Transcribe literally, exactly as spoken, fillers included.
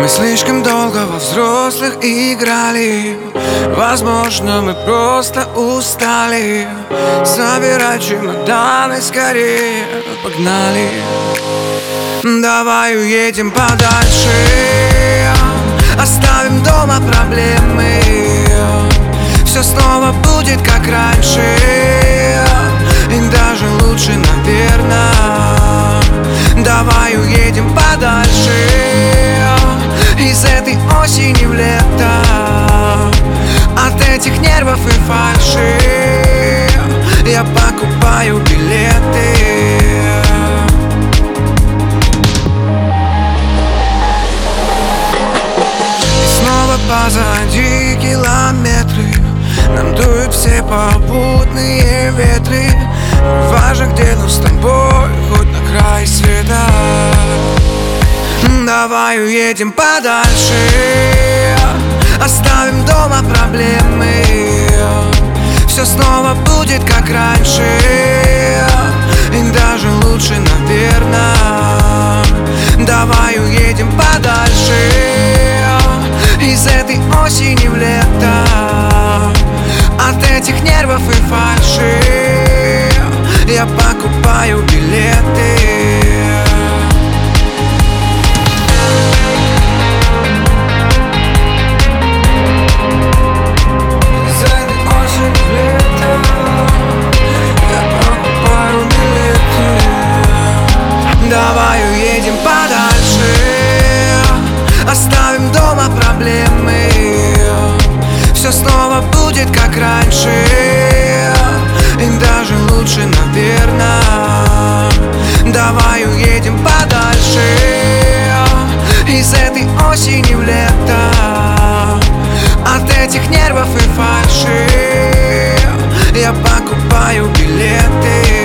Мы слишком долго во взрослых играли. Возможно, мы просто устали. Собирай чемоданы скорее, погнали. Давай уедем подальше, оставим дома проблемы. Все снова будет как раньше, и даже лучше, наверное. Давай уедем подальше из этой осени в лето, от этих нервов и фальши. Я покупаю билеты. И снова позади километры, нам дуют все попутные ветры. Важно где, но с тобой хоть на край света. Давай уедем подальше, оставим дома проблемы. Все снова будет как раньше, и даже лучше, наверное. Давай уедем подальше из этой осени в лето, от этих нервов и фальши. Я покупаю билеты. Давай уедем подальше, оставим дома проблемы. Все снова будет как раньше, и даже лучше, наверное. Давай уедем подальше из этой осени в лето, от этих нервов и фальши. Я покупаю билеты.